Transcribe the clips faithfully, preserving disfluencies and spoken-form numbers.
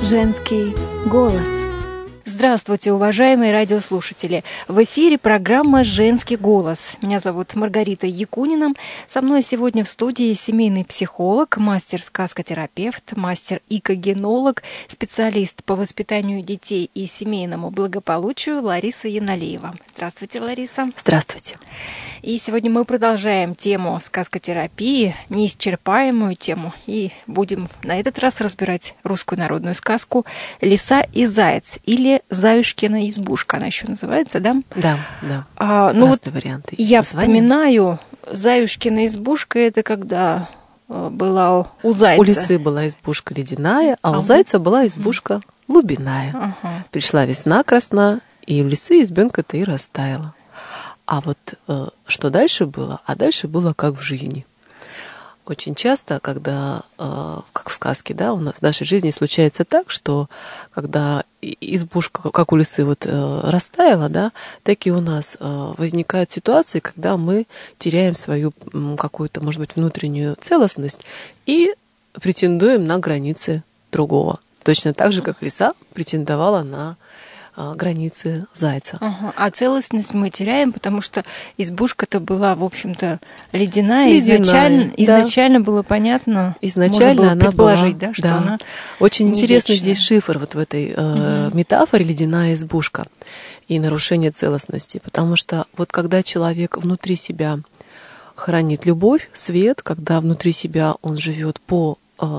Женский голос. Здравствуйте, уважаемые радиослушатели! В эфире программа «Женский голос». Меня зовут Маргарита Якунина. Со мной сегодня в студии семейный психолог, мастер-сказкотерапевт, мастер-икогенолог, специалист по воспитанию детей и семейному благополучию Лариса Яналеева. Здравствуйте, Лариса. Здравствуйте. И сегодня мы продолжаем тему сказкотерапии, неисчерпаемую тему, и будем на этот раз разбирать русскую народную сказку «Лиса и заяц» или «Заюшкина избушка», она еще называется, да? Да, да. А, ну Разные вот варианты. Я названия. вспоминаю, «Заюшкина избушка» — это когда была у зайца. У лисы была избушка ледяная, а, а у зайца была избушка лубиная. Ага. Пришла весна красна, и у лисы избенка-то и растаяла. А вот э, что дальше было? А дальше было как в жизни. Очень часто, когда, э, как в сказке, да, у нас в нашей жизни случается так, что когда избушка, как у лисы, вот, э, растаяла, да, так и у нас э, возникают ситуации, когда мы теряем свою м, какую-то, может быть, внутреннюю целостность и претендуем на границы другого. Точно так же, как лиса претендовала на границы зайца. Ага. А целостность мы теряем, потому что избушка-то была, в общем-то, ледяная. ледяная изначально, да. изначально было понятно, изначально можно было она предположить, была, да, что да. она Очень не интересный вечная. здесь шифр вот в этой э, угу. метафоре «ледяная избушка» и нарушение целостности. Потому что вот когда человек внутри себя хранит любовь, свет, когда внутри себя он живет по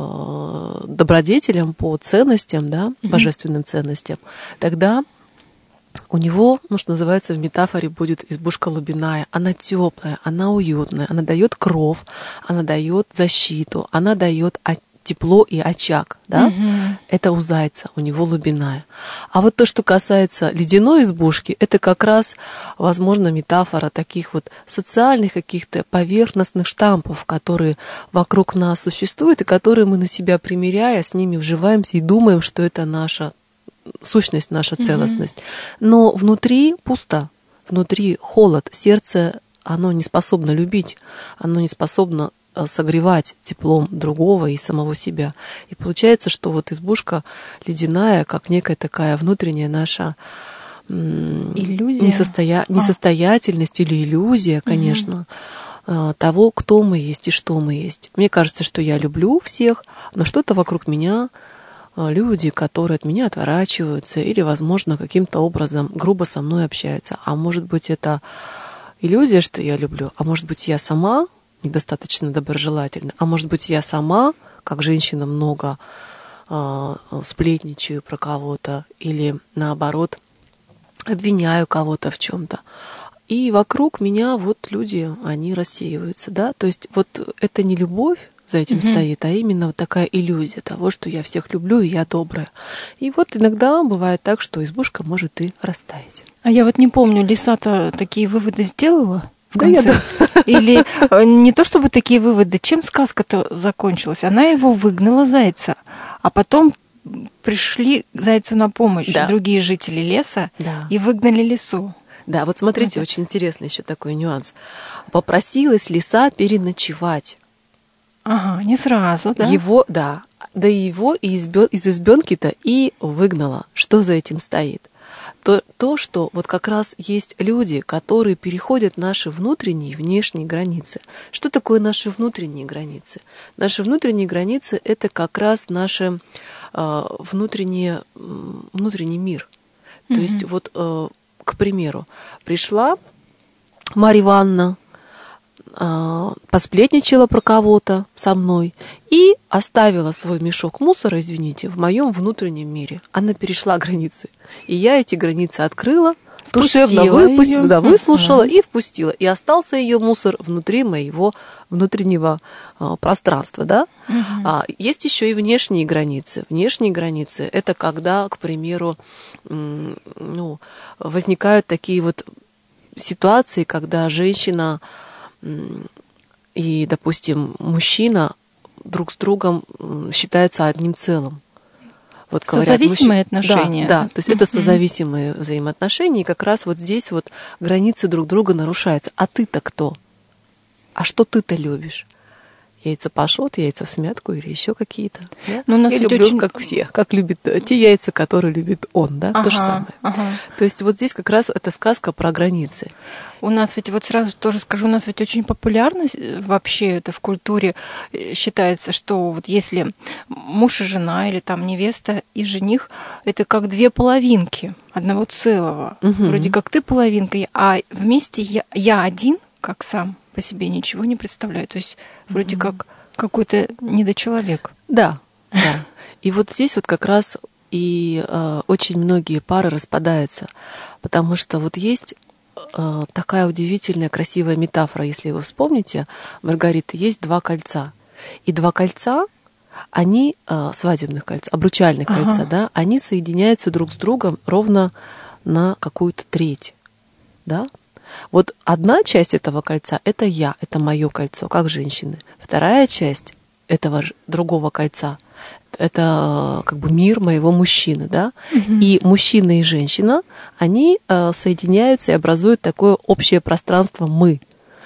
добродетелям, по ценностям, да, mm-hmm. божественным ценностям, тогда у него, ну, что называется, в метафоре будет избушка лубиная. Она теплая, она уютная, она дает кров, она дает защиту, она дает тепло и очаг, да? Mm-hmm. Это у зайца, у него лубиная. А вот то, что касается ледяной избушки, это как раз, возможно, метафора таких вот социальных каких-то поверхностных штампов, которые вокруг нас существуют, и которые мы на себя примеряя, с ними вживаемся и думаем, что это наша сущность, наша целостность. Mm-hmm. Но внутри пусто, внутри холод, сердце, оно не способно любить, оно не способно согревать теплом другого и самого себя. И получается, что вот избушка ледяная, как некая такая внутренняя наша иллюзия. Несостоя... А. несостоятельность или иллюзия, конечно, угу. того, кто мы есть и что мы есть. Мне кажется, что я люблю всех, но что-то вокруг меня, люди, которые от меня отворачиваются или, возможно, каким-то образом грубо со мной общаются. А может быть, это иллюзия, что я люблю, а может быть, я сама недостаточно доброжелательна. А может быть, я сама, как женщина, много э, сплетничаю про кого-то или, наоборот, обвиняю кого-то в чем-то. И вокруг меня вот люди, они рассеиваются, да. То есть вот это не любовь за этим mm-hmm. стоит, а именно вот такая иллюзия того, что я всех люблю и я добрая. И вот иногда бывает так, что избушка может и растаять. А я вот не помню, лиса-то такие выводы сделала? Да, я, да. Или не то чтобы такие выводы, чем сказка-то закончилась? Она его выгнала, зайца, а потом пришли зайцу на помощь да. другие жители леса да. и выгнали лису. Да, вот смотрите, это... очень интересный еще такой нюанс. Попросилась лиса переночевать. Ага, не сразу, да? Его, да, да его из избенки-то и выгнала. Что за этим стоит? То, то, что вот как раз есть люди, которые переходят наши внутренние и внешние границы. Что такое наши внутренние границы? Наши внутренние границы — это как раз наш э, внутренний, внутренний мир. Mm-hmm. То есть вот, э, к примеру, пришла Марья Ивановна, э, посплетничала про кого-то со мной и оставила свой мешок мусора, извините, в моем внутреннем мире. Она перешла границы. И я эти границы открыла, впустила душевно выпустила, да, выслушала uh-huh. и впустила. И остался ее мусор внутри моего внутреннего а, пространства. Да? Uh-huh. А, есть еще и внешние границы. Внешние границы — это когда, к примеру, м, ну, возникают такие вот ситуации, когда женщина м, и, допустим, мужчина друг с другом считаются одним целым. Вот созависимые мужчин... отношения. Да, да, то есть это созависимые взаимоотношения, и как раз вот здесь вот границы друг друга нарушаются. А ты-то кто? А что ты-то любишь? Яйца пашот, яйца в смятку или еще какие-то. Да? Но у нас Я люблю, очень... как все, как любит те яйца, которые любит он, да, ага, то же самое. Ага. То есть вот здесь как раз эта сказка про границы. У нас ведь, вот сразу тоже скажу, у нас ведь очень популярно вообще это в культуре считается, что вот если муж и жена, или там невеста и жених, это как две половинки одного целого. Угу. Вроде как ты половинка, а вместе я, я один, как сам по себе ничего не представляю. То есть вроде mm-hmm. как какой-то недочеловек. Да, да. И вот здесь вот как раз и э, очень многие пары распадаются, потому что вот есть э, такая удивительная, красивая метафора, если вы вспомните, Маргарита, есть два кольца. И два кольца, они, э, свадебных кольца, обручальных ага. кольца, да, они соединяются друг с другом ровно на какую-то треть, да. Вот одна часть этого кольца — это я, это мое кольцо, как женщины. Вторая часть этого другого кольца — это как бы мир моего мужчины, да. Mm-hmm. И мужчина и женщина, они э, соединяются и образуют такое общее пространство «мы».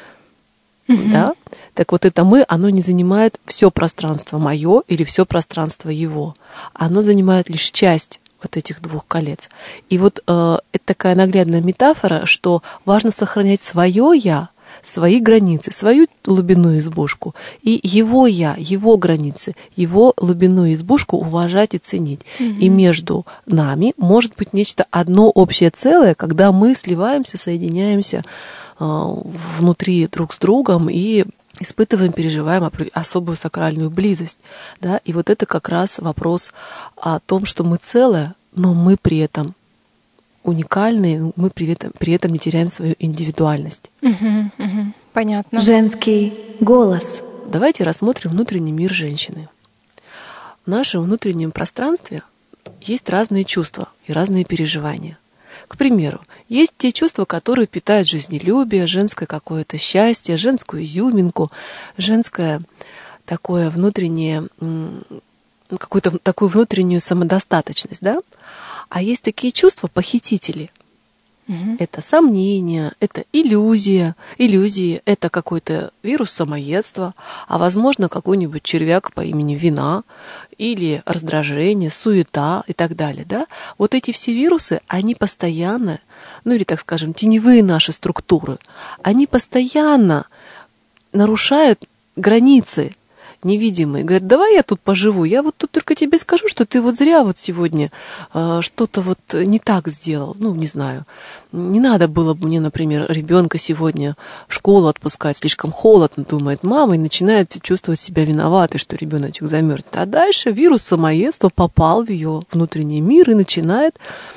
Mm-hmm. Да? Так вот это «мы», оно не занимает все пространство мое или все пространство его. Оно занимает лишь часть вот этих двух колец. И вот э, это такая наглядная метафора, что важно сохранять свое «я», свои границы, свою глубинную избушку, и его «я», его границы, его глубинную избушку уважать и ценить. Mm-hmm. И между нами может быть нечто одно общее целое, когда мы сливаемся, соединяемся э, внутри друг с другом и испытываем, переживаем особую сакральную близость. Да? И вот это как раз вопрос о том, что мы целое, но мы при этом уникальные, мы при этом, при этом не теряем свою индивидуальность. Угу, угу, понятно. Женский голос. Давайте рассмотрим внутренний мир женщины. В нашем внутреннем пространстве есть разные чувства и разные переживания. К примеру, есть те чувства, которые питают жизнелюбие, женское какое-то счастье, женскую изюминку, женское такое внутреннее, какую-то такую внутреннюю самодостаточность, да? А есть такие чувства похитители. Угу. Это сомнения, это иллюзия, иллюзии, это какой-то вирус самоедства, а возможно какой-нибудь червяк по имени вина или раздражение, суета и так далее. Да? Вот эти все вирусы, они постоянно, ну или, так скажем, теневые наши структуры, они постоянно нарушают границы невидимые. Говорят, давай я тут поживу, я вот тут только тебе скажу, что ты вот зря вот сегодня э, что-то вот не так сделал. Ну, не знаю. Не надо было бы мне, например, ребенка сегодня в школу отпускать, слишком холодно, думает мама, и начинает чувствовать себя виноватой, что ребеночек замерзнет. А дальше вирус самоедства попал в ее внутренний мир и начинает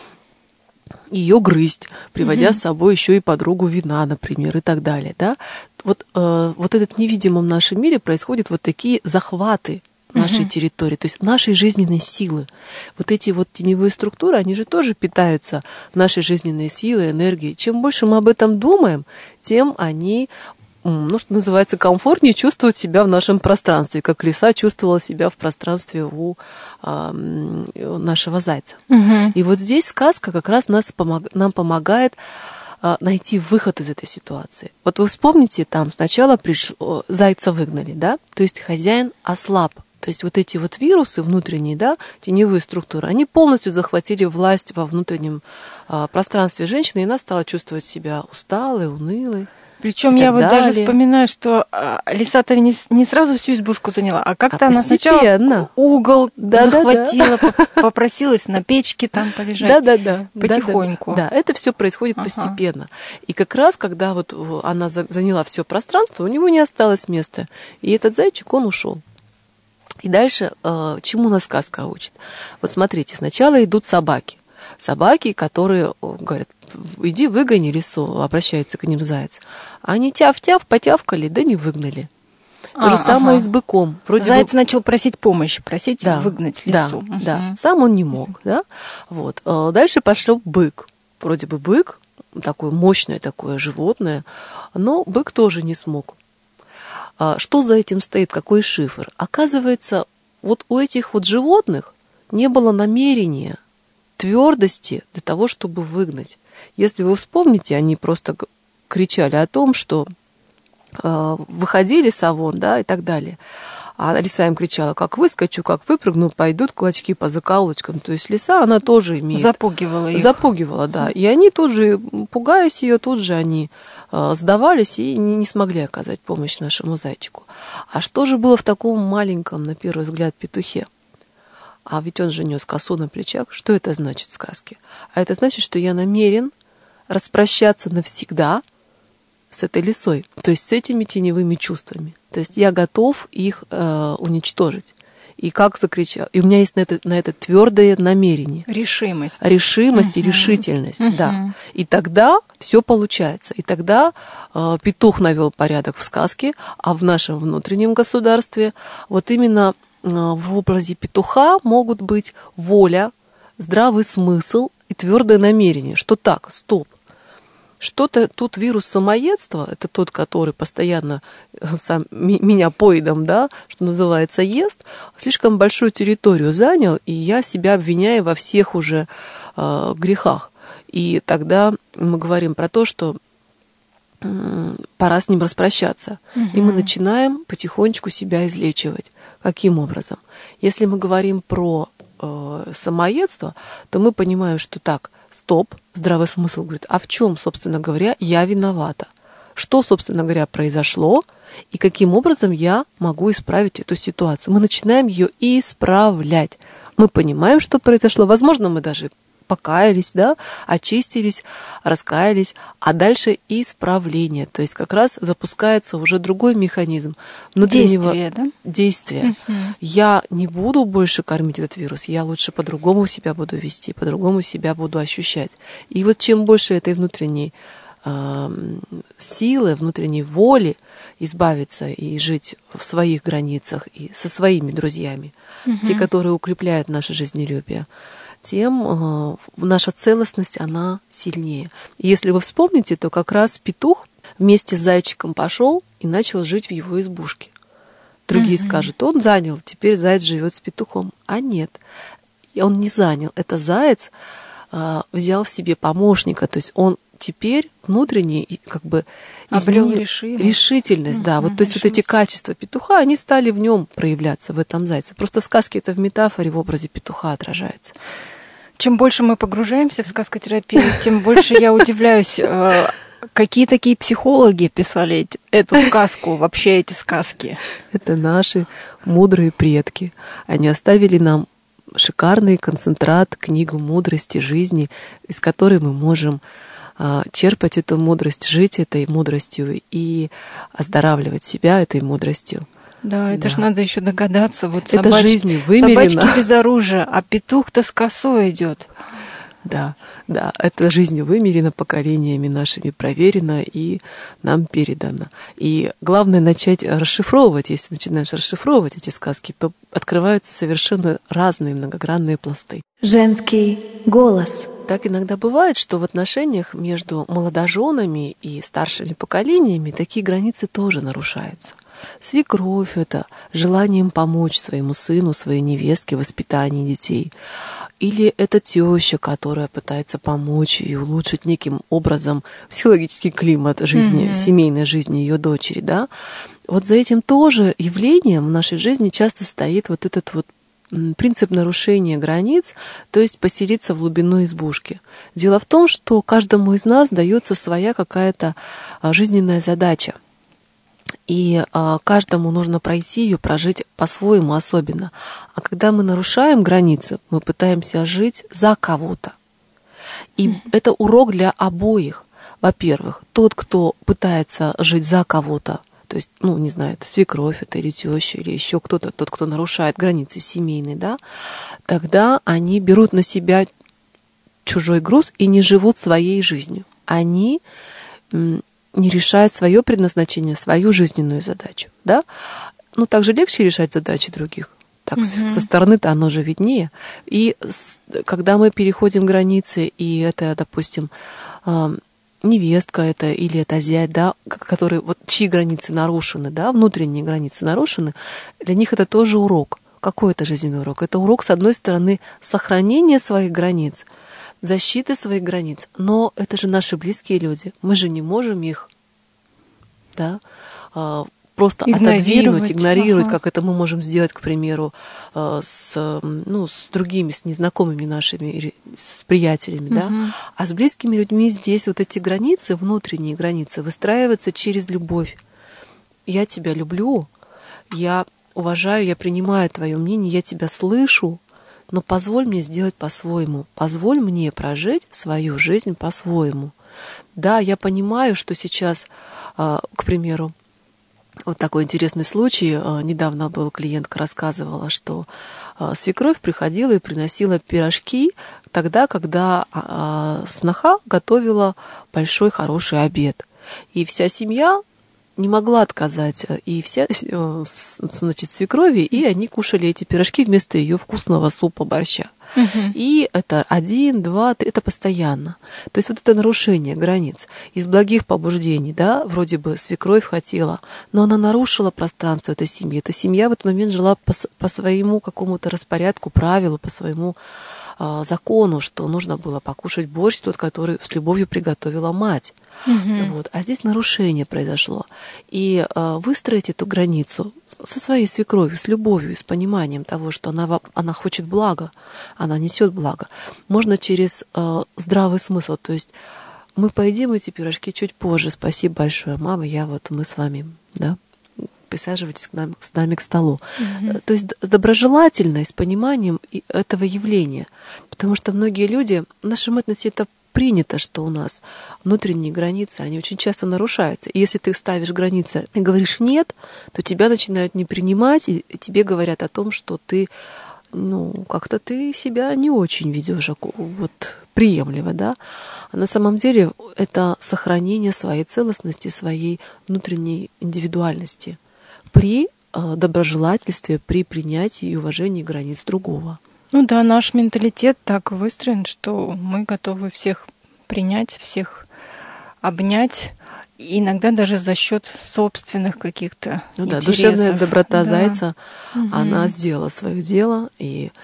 ее грызть, приводя mm-hmm. с собой еще и подругу вина, например, и так далее. Да? Вот, э, вот этот невидимом нашем мире происходят вот такие захваты нашей mm-hmm. территории, то есть нашей жизненной силы. Вот эти вот теневые структуры, они же тоже питаются нашей жизненной силой, энергией. Чем больше мы об этом думаем, тем они, ну, что называется, комфортнее чувствуют себя в нашем пространстве, как лиса чувствовала себя в пространстве у а, нашего зайца. Угу. И вот здесь сказка как раз нас помог, нам помогает а, найти выход из этой ситуации. Вот вы вспомните, там сначала пришло, зайца выгнали, да, то есть хозяин ослаб. То есть вот эти вот вирусы внутренние, да, теневые структуры, они полностью захватили власть во внутреннем а, пространстве женщины, и она стала чувствовать себя усталой, унылой. Причем я вот далее. даже вспоминаю, что а, лиса-то не, не сразу всю избушку заняла, а как-то а она сначала угол да, захватила, да, да. попросилась на печке там полежать да, да, да. потихоньку. Да, да, да. Это все происходит ага. постепенно. И как раз, когда вот она заняла все пространство, у него не осталось места. И этот зайчик, он ушел. И дальше, э, чему нас сказка учит? Вот смотрите, сначала идут собаки. Собаки, которые говорят, иди выгони лису, обращается к ним заяц. Они тяв-тяв, потявкали, да не выгнали. То а, же самое ага. и с быком. Вроде заяц бы... начал просить помощи, просить да, выгнать лису. Да, угу. да, сам он не мог. Да? Вот. Дальше пошел бык. Вроде бы бык, такое мощное такое животное, но бык тоже не смог. Что за этим стоит, какой шифр? Оказывается, вот у этих вот животных не было намерения, твердости для того, чтобы выгнать. Если вы вспомните, они просто кричали о том, что выходили с ОВОН, да, и так далее. А лиса им кричала: как выскочу, как выпрыгну, пойдут клочки по закоулочкам. То есть лиса, она тоже имеет... Запугивала их. Запугивала, да. И они тут же, пугаясь ее, тут же они э, сдавались и не, не смогли оказать помощь нашему зайчику. А что же было в таком маленьком, на первый взгляд, петухе? А ведь он же нес косу на плечах. Что это значит в сказке? А это значит, что я намерен распрощаться навсегда с этой лисой, то есть с этими теневыми чувствами. То есть я готов их э, уничтожить. И как закричал. И у меня есть на это, на это твердое намерение. Решимость. Решимость uh-huh. и решительность, uh-huh. да. И тогда все получается. И тогда э, петух навел порядок в сказке, а в нашем внутреннем государстве вот именно э, в образе петуха могут быть воля, здравый смысл и твердое намерение, что так, стоп. Что-то тут вирус самоедства, это тот, который постоянно сам меня поедом, да, что называется, ест, слишком большую территорию занял, и я себя обвиняю во всех уже э, грехах. И тогда мы говорим про то, что э, пора с ним распрощаться. Угу. И мы начинаем потихонечку себя излечивать. Каким образом? Если мы говорим про э, самоедство, то мы понимаем, что так, стоп, здравый смысл говорит, а в чем, собственно говоря, я виновата? Что, собственно говоря, произошло, и каким образом я могу исправить эту ситуацию? Мы начинаем ее исправлять. Мы понимаем, что произошло. Возможно, мы даже покаялись, да, очистились, раскаялись, а дальше исправление. То есть как раз запускается уже другой механизм внутреннего действия, да? действия. Угу. Я не буду больше кормить этот вирус, я лучше по-другому себя буду вести, по-другому себя буду ощущать. И вот чем больше этой внутренней э, силы, внутренней воли избавиться и жить в своих границах и со своими друзьями, угу. те, которые укрепляют наше жизнелюбие, тем э, наша целостность, она сильнее. И если вы вспомните, то как раз петух вместе с зайчиком пошел и начал жить в его избушке. Другие mm-hmm. скажут, он занял, теперь заяц живет с петухом. А нет, он не занял. Это заяц э, взял себе помощника, то есть он теперь внутренне как бы изменил решимость, решительность mm-hmm. да, вот, то есть решимость. Вот эти качества петуха, они стали в нем проявляться, в этом зайце. Просто в сказке это в метафоре, в образе петуха отражается. Чем больше мы погружаемся в сказкотерапию, тем больше я удивляюсь, какие такие психологи писали эту сказку, вообще эти сказки. Это наши мудрые предки. Они оставили нам шикарный концентрат, книгу мудрости жизни, из которой мы можем черпать эту мудрость, жить этой мудростью и оздоравливать себя этой мудростью. Да, это да. ж надо еще догадаться. Вот это собач... жизни вымерено. Собачки без оружия, а петух-то с косой идет. Да, да, это жизнью вымерено, поколениями нашими проверено и нам передано. И главное начать расшифровывать. Если начинаешь расшифровывать эти сказки, то открываются совершенно разные многогранные пласты. Женский голос. Так иногда бывает, что в отношениях между молодоженами и старшими поколениями такие границы тоже нарушаются. Свекровь — это желанием помочь своему сыну, своей невестке в воспитании детей. Или это теща, которая пытается помочь и улучшить неким образом психологический климат жизни, mm-hmm. семейной жизни ее дочери. Да? Вот за этим тоже явлением в нашей жизни часто стоит вот этот вот принцип нарушения границ, то есть поселиться в глубину избушки. Дело в том, что каждому из нас дается своя какая-то жизненная задача. И а, каждому нужно пройти ее, прожить по-своему особенно. А когда мы нарушаем границы, мы пытаемся жить за кого-то. И mm. это урок для обоих. Во-первых, тот, кто пытается жить за кого-то, то есть, ну, не знаю, это свекровь, это или теща, или еще кто-то, тот, кто нарушает границы семейные, да, тогда они берут на себя чужой груз и не живут своей жизнью. Они не решает свое предназначение, свою жизненную задачу, да? Ну, также легче решать задачи других. Так, угу. со стороны-то оно же виднее. И с, когда мы переходим границы, и это, допустим, э, невестка это или это зять, да, которые, вот, чьи границы нарушены, да, внутренние границы нарушены, для них это тоже урок. Какой это жизненный урок? Это урок, с одной стороны, сохранения своих границ, защиты своих границ. Но это же наши близкие люди. Мы же не можем их, да, просто игнорировать, отодвинуть, игнорировать, ага. как это мы можем сделать, к примеру, с, ну, с другими, с незнакомыми нашими, с приятелями, угу. да. А с близкими людьми здесь вот эти границы, внутренние границы, выстраиваются через любовь. Я тебя люблю, я уважаю, я принимаю твое мнение, я тебя слышу, но позволь мне сделать по-своему, позволь мне прожить свою жизнь по-своему. Да, я понимаю, что сейчас, к примеру, вот такой интересный случай. Недавно был, клиентка рассказывала, что свекровь приходила и приносила пирожки тогда, когда сноха готовила большой хороший обед. И вся семья не могла отказать, и вся, значит, свекрови, и они кушали эти пирожки вместо ее вкусного супа борща. Угу. И это один, два, три, это постоянно. То есть вот это нарушение границ из благих побуждений, да, вроде бы свекровь хотела, но она нарушила пространство этой семьи. Эта семья в этот момент жила по, по своему какому-то распорядку, правилу, по своему э, закону, что нужно было покушать борщ тот, который с любовью приготовила мать. Угу. Вот. А здесь нарушение произошло. И э, выстроить эту границу со своей свекровью, с любовью, с пониманием того, что она, она хочет блага, она несет благо, можно через э, здравый смысл. То есть мы поедим эти пирожки чуть позже. Спасибо большое, мама, я вот мы с вами, да, присаживайтесь к нам, с нами к столу. Угу. То есть доброжелательно и с пониманием этого явления. Потому что многие люди, в нашем этносе это принято, что у нас внутренние границы, они очень часто нарушаются. И если ты ставишь границы и говоришь «нет», то тебя начинают не принимать, и тебе говорят о том, что ты, ну, как-то ты себя не очень ведешь вот, приемлемо, да. А на самом деле это сохранение своей целостности, своей внутренней индивидуальности при доброжелательстве, при принятии и уважении границ другого. Ну да, наш менталитет так выстроен, что мы готовы всех принять, всех обнять, иногда даже за счет собственных каких-то ну, да, интересов. Душевная доброта да. Зайца, угу. она сделала свое дело, и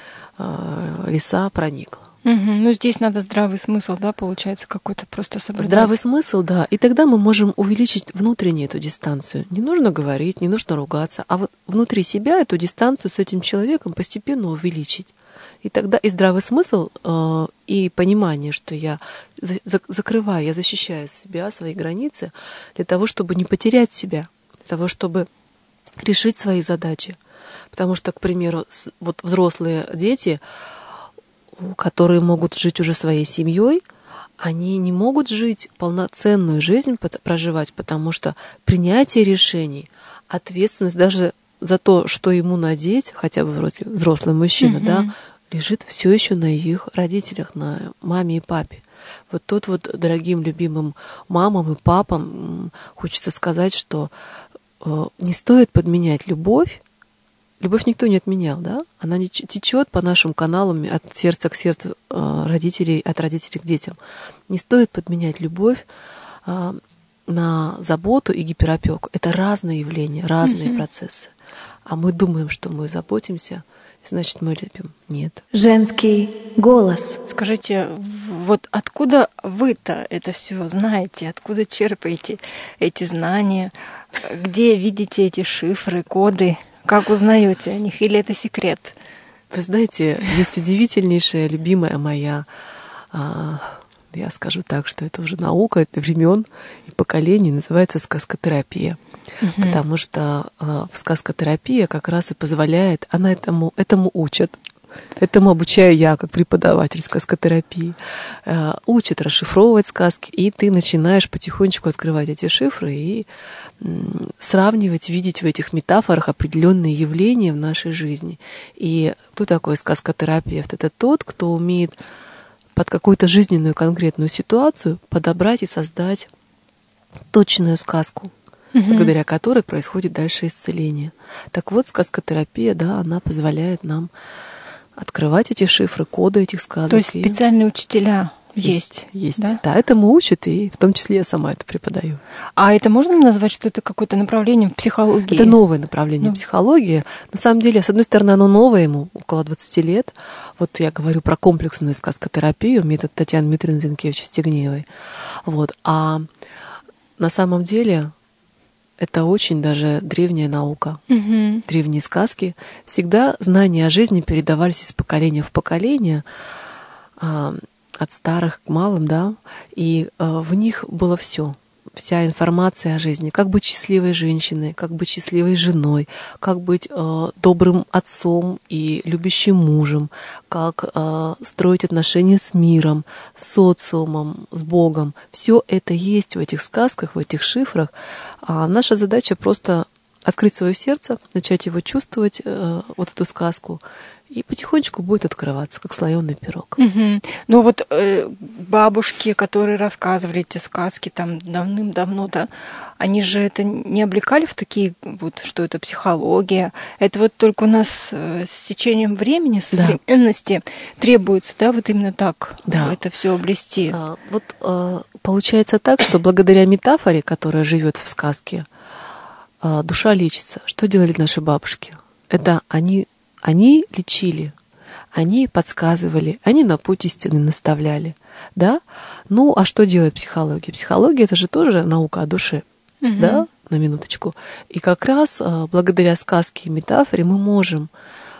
э, лиса проникла. Угу. Ну, здесь надо здравый смысл, да, получается, какой-то просто соблюдать. Здравый смысл, да. И тогда мы можем увеличить внутренне эту дистанцию. Не нужно говорить, не нужно ругаться, а вот внутри себя эту дистанцию с этим человеком постепенно увеличить. И тогда и здравый смысл, э, и понимание, что я за- закрываю, я защищаю себя, свои границы, для того, чтобы не потерять себя, для того, чтобы решить свои задачи. Потому что, к примеру, вот взрослые дети, которые могут жить уже своей семьей, они не могут жить полноценную жизнь, проживать, потому что принятие решений, ответственность даже за то, что ему надеть, хотя бы вроде взрослый мужчина, угу. да, лежит все еще на их родителях, на маме и папе. Вот тут вот дорогим любимым мамам и папам хочется сказать, что не стоит подменять любовь. Любовь никто не отменял, да? Она не течет по нашим каналам от сердца к сердцу родителей, от родителей к детям. Не стоит подменять любовь на заботу и гиперопеку. Это разные явления, разные mm-hmm. процессы. А мы думаем, что мы заботимся, значит, мы любим. Нет. Женский голос. Скажите, вот откуда вы-то это все знаете? Откуда черпаете эти знания? Где видите эти шифры, коды? Как узнаете о них? Или это секрет? Вы знаете, есть удивительнейшая, любимая моя, я скажу так, что это уже наука, это времен и поколений, называется сказкотерапия. Угу. Потому что в сказкотерапия как раз и позволяет, она этому, этому учит. Этому обучаю я, как преподаватель сказкотерапии. Учит расшифровывать сказки, и ты начинаешь потихонечку открывать эти шифры и сравнивать, видеть в этих метафорах определенные явления в нашей жизни. И кто такой сказкотерапевт? Это тот, кто умеет под какую-то жизненную конкретную ситуацию подобрать и создать точную сказку, угу. благодаря которой происходит дальше исцеление. Так вот, сказкотерапия, да, она позволяет нам открывать эти шифры, коды этих сказок. То есть специальные учителя есть? Есть, да? да, этому учат, и в том числе я сама это преподаю. А это можно назвать, что это какое-то направление в психологии? Это новое направление ну. психологии. На самом деле, с одной стороны, оно новое, ему около двадцати лет. Вот я говорю про комплексную сказкотерапию, метод Татьяны Дмитриевны Зинкевич-Стегнеевой. Вот. А на самом деле это очень даже древняя наука. Угу. Древние сказки. Всегда знания о жизни передавались из поколения в поколение, от старых к малым, да, и в них было все. Вся информация о жизни, как быть счастливой женщиной, как быть счастливой женой, как быть э, добрым отцом и любящим мужем, как э, строить отношения с миром, с социумом, с Богом. Все это есть в этих сказках, в этих шифрах. А наша задача просто открыть свое сердце, начать его чувствовать, э, вот эту сказку, и потихонечку будет открываться, как слоеный пирог. Угу. Ну вот э, бабушки, которые рассказывали эти сказки там давным-давно, да, они же это не облекали в такие, вот, что это психология. Это вот только у нас э, с течением времени, современности да. требуется, да, вот именно так да. это все облести. А, вот а, получается так, что благодаря метафоре, которая живет в сказке, а, душа лечится. Что делали наши бабушки? Это они Они лечили, они подсказывали, они на путь истины наставляли, да? Ну, а что делает психология? Психология — это же тоже наука о душе, угу. да, на минуточку. И как раз благодаря сказке и метафоре мы можем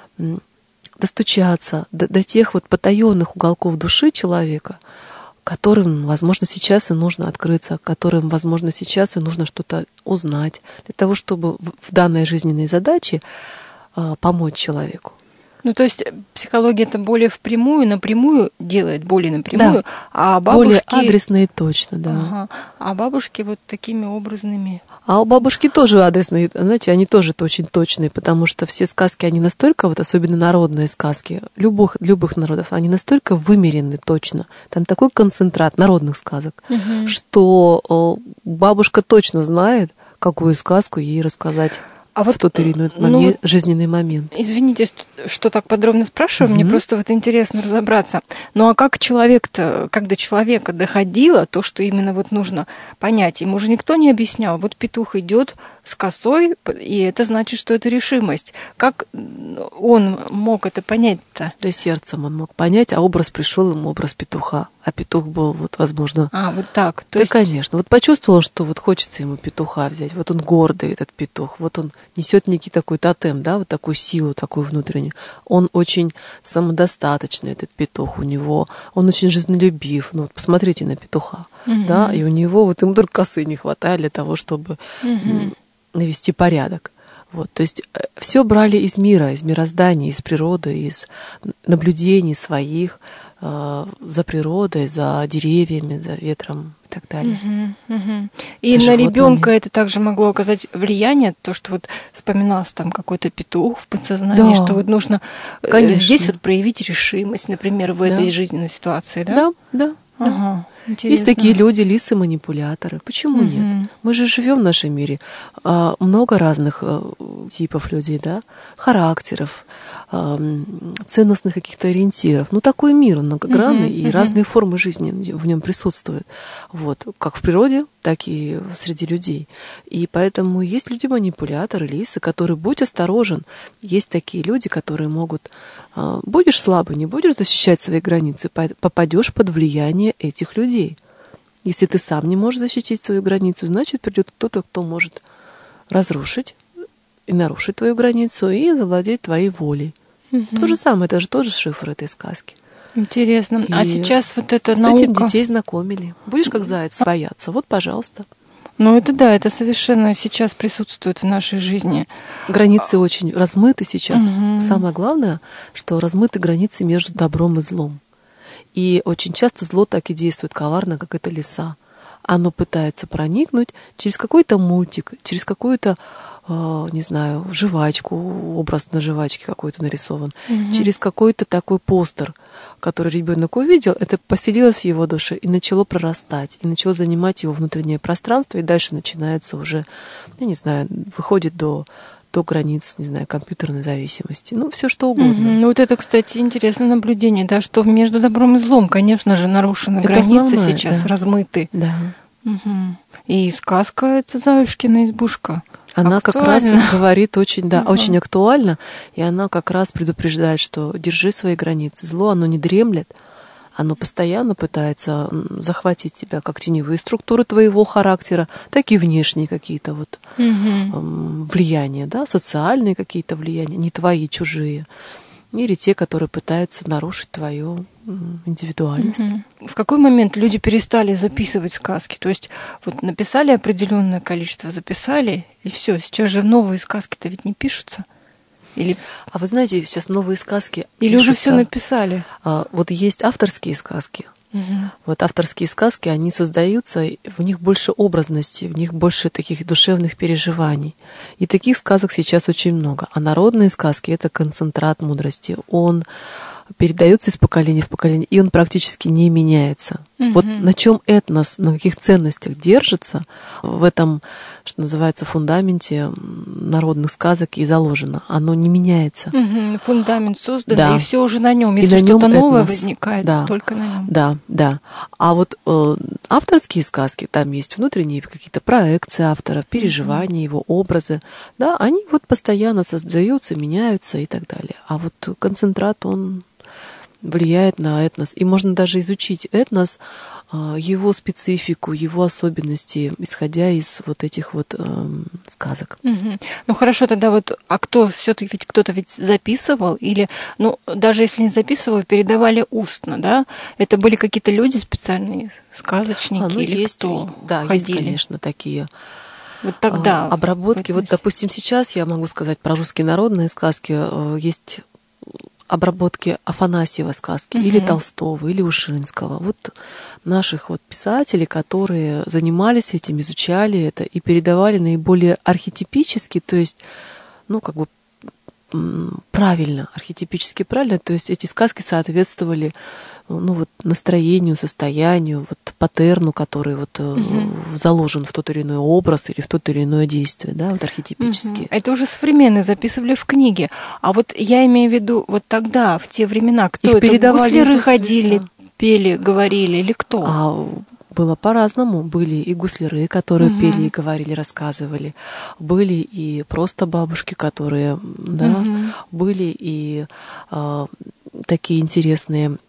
достучаться до, до тех вот потаенных уголков души человека, которым, возможно, сейчас и нужно открыться, которым, возможно, сейчас и нужно что-то узнать, для того, чтобы в данной жизненной задаче помочь человеку. Ну, то есть психология это более впрямую, напрямую делает, более напрямую, да. а бабушки... Более адресно и точно, да. Ага. А бабушки вот такими образными... А у бабушки тоже адресные, знаете, они тоже очень точные, потому что все сказки, они настолько, вот особенно народные сказки, любых, любых народов, они настолько вымерены точно. Там такой концентрат народных сказок, угу. что бабушка точно знает, какую сказку ей рассказать. А вот в тот или иной момент, ну, жизненный момент. Извините, что так подробно спрашиваю, mm-hmm. мне просто вот интересно разобраться. Ну а как человек-то, как до человека доходило то, что именно вот нужно понять? Ему же никто не объяснял. Вот петух идет с косой, и это значит, что это решимость. Как он мог это понять-то? Да сердцем он мог понять, а образ пришел ему, образ петуха. А петух был, вот, возможно... А, вот так. То да, есть... конечно. Вот почувствовал, что вот хочется ему петуха взять. Вот он гордый, этот петух. Вот он несет некий такой тотем, да, вот такую силу, такую внутреннюю. Он очень самодостаточный, этот петух. У него... Он очень жизнелюбив. Ну, вот посмотрите на петуха. Угу. Да, и у него... Вот ему только косы не хватает для того, чтобы угу. навести порядок. Вот, то есть все брали из мира, из мироздания, из природы, из наблюдений своих э, за природой, за деревьями, за ветром и так далее. Угу, угу. И на ребенка это также могло оказать влияние, то, что вот вспоминался там какой-то петух в подсознании, да. что вот нужно Конечно. здесь вот проявить решимость, например, в да. этой жизненной ситуации, да? Да, да. Ага. Интересно. Есть такие люди, лисы-манипуляторы. Почему mm-hmm. нет? Мы же живем в нашем мире. А, много разных а, типов людей, да, характеров, а, ценностных каких-то ориентиров. Ну, такой мир, он многогранный, mm-hmm. и mm-hmm. разные формы жизни в нем присутствуют. Вот. Как в природе, так и среди людей. И поэтому есть люди-манипуляторы, лисы, которые, будь осторожен, есть такие люди, которые могут... А, будешь слабый, не будешь защищать свои границы, попадешь под влияние этих людей. Если ты сам не можешь защитить свою границу, значит, придет кто-то, кто может разрушить и нарушить твою границу и завладеть твоей волей. Угу. То же самое, это же тоже шифр этой сказки. Интересно. И а сейчас вот эта с наука... этим детей знакомили. Будешь как заяц бояться? Вот, пожалуйста. Ну, это да, это совершенно сейчас присутствует в нашей жизни. Границы очень размыты сейчас. Угу. Самое главное, что размыты границы между добром и злом. И очень часто зло так и действует коварно, как эта лиса. Оно пытается проникнуть через какой-то мультик, через какую-то, э, не знаю, жвачку, образ на жвачке какой-то нарисован, угу. через какой-то такой постер, который ребенок увидел, это поселилось в его душе и начало прорастать, и начало занимать его внутреннее пространство, и дальше начинается уже, я не знаю, выходит до... до границ, не знаю, компьютерной зависимости. Ну, все что угодно. Mm-hmm. Ну, вот это, кстати, интересное наблюдение, да, что между добром и злом, конечно же, нарушены это границы основное, сейчас, да. размыты. Да. Угу. И сказка — это Заюшкина избушка. Она актуально. Как раз говорит очень, да, угу. очень актуально, и она как раз предупреждает, что держи свои границы. Зло, оно не дремлет, Оно постоянно пытается захватить тебя, как теневые структуры твоего характера, так и внешние какие-то вот угу. влияния, да, социальные какие-то влияния, не твои, чужие. Или те, которые пытаются нарушить твою индивидуальность. Угу. В какой момент люди перестали записывать сказки? То есть вот написали определенное количество, записали, и все. Сейчас же новые сказки-то ведь не пишутся. Или... А вы знаете, сейчас новые сказки Или пишутся. уже все написали? А, вот есть авторские сказки. Угу. Вот авторские сказки, они создаются, в них больше образности, в них больше таких душевных переживаний. И таких сказок сейчас очень много. А народные сказки — это концентрат мудрости. Он передается из поколения в поколение, и он практически не меняется. Угу. Вот на чем этнос, на каких ценностях держится, в этом, что называется, фундаменте народных сказок и заложено. Оно не меняется. Угу. Фундамент создан, да. и все уже на нем. Если что-то новое этнос. возникает, да. только на нем. Да, да. А вот э, авторские сказки, там есть внутренние какие-то проекции автора, переживания, угу. его образы. Да, они вот постоянно создаются, меняются и так далее. А вот концентрат, он влияет на этнос. И можно даже изучить этнос, его специфику, его особенности, исходя из вот этих вот э, сказок. Угу. Ну хорошо, тогда вот, а кто все-таки, ведь кто-то ведь записывал, или, ну, даже если не записывал, передавали устно, да? Это были какие-то люди специальные, сказочники, а, ну, или есть, кто да, ходили? есть, конечно, такие. Вот тогда. Обработки. Вот, допустим, сейчас я могу сказать про русские народные сказки. Есть обработки Афанасьева сказки, угу. или Толстого, или Ушинского. Вот наших вот писателей, которые занимались этим, изучали это и передавали наиболее архетипически, то есть, ну, как бы правильно, архетипически правильно, то есть эти сказки соответствовали, ну, вот настроению, состоянию, вот паттерну, который вот угу. заложен в тот или иной образ или в тот или иное действие, да, вот архетипически. Угу. Это уже современные записывали в книге. А вот я имею в виду, вот тогда, в те времена, кто их это? Гусляры ходили, пели, говорили, или кто? А было по-разному. Были и гусляры, которые угу. пели и говорили, рассказывали. Были и просто бабушки, которые, да, угу. были и э, такие интересные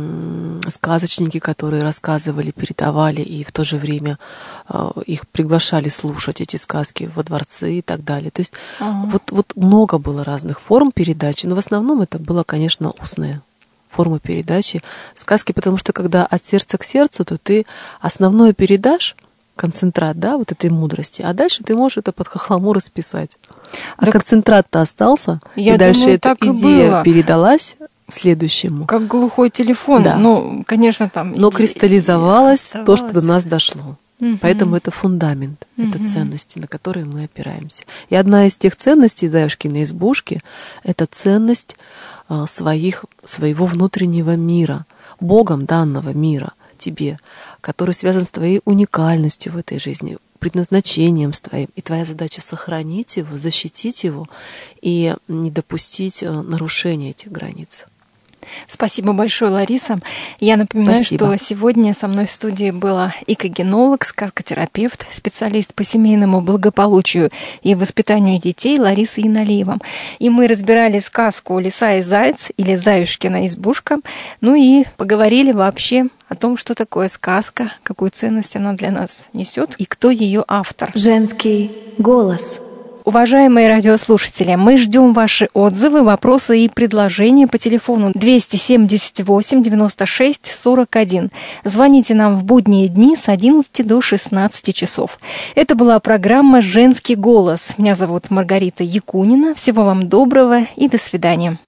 э, сказочники, которые рассказывали, передавали, и в то же время э, их приглашали слушать эти сказки во дворцы и так далее. То есть угу. вот, вот много было разных форм передачи, но в основном это было, конечно, устное. Форма передачи сказки, потому что когда от сердца к сердцу, то ты основное передашь, концентрат, да, вот этой мудрости, а дальше ты можешь это под хохлому расписать. А так концентрат-то остался, и дальше думаю, эта идея передалась следующему. Как глухой телефон. Да. Ну, конечно, там... Но кристаллизовалось то, что до нас дошло. Угу. Поэтому это фундамент, угу. это ценности, на которые мы опираемся. И одна из тех ценностей Заюшкиной избушки — это ценность своих, своего внутреннего мира, Богом данного мира тебе, который связан с твоей уникальностью в этой жизни, предназначением с твоим. И твоя задача — сохранить его, защитить его и не допустить нарушения этих границ. Спасибо большое, Лариса. Я напоминаю, Спасибо. что сегодня со мной в студии была икогенолог, сказкотерапевт, специалист по семейному благополучию и воспитанию детей Лариса Яналиева. И мы разбирали сказку «Лиса и заяц» или «Заюшкина избушка». Ну и поговорили вообще о том, что такое сказка, какую ценность она для нас несет и кто ее автор. Женский голос. Уважаемые радиослушатели, мы ждем ваши отзывы, вопросы и предложения по телефону двести семьдесят восемь девяносто шесть сорок один. Звоните нам в будние дни с одиннадцати до шестнадцати часов. Это была программа «Женский голос». Меня зовут Маргарита Якунина. Всего вам доброго и до свидания.